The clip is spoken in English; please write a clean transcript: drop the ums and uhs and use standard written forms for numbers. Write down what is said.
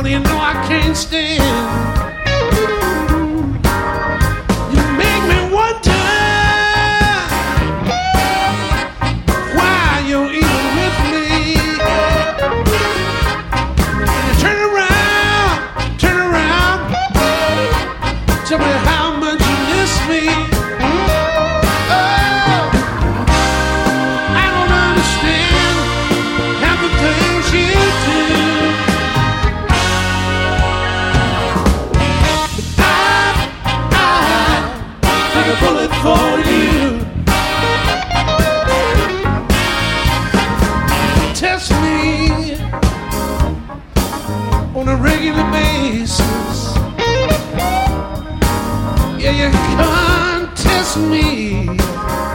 you know I can't stand. You make me wonder why you're even with me. And you turn around, tell me how much you miss me. Oh, I don't understand half the things you do. Take a bullet for you. Test me on a regular basis. Yeah, you contest me.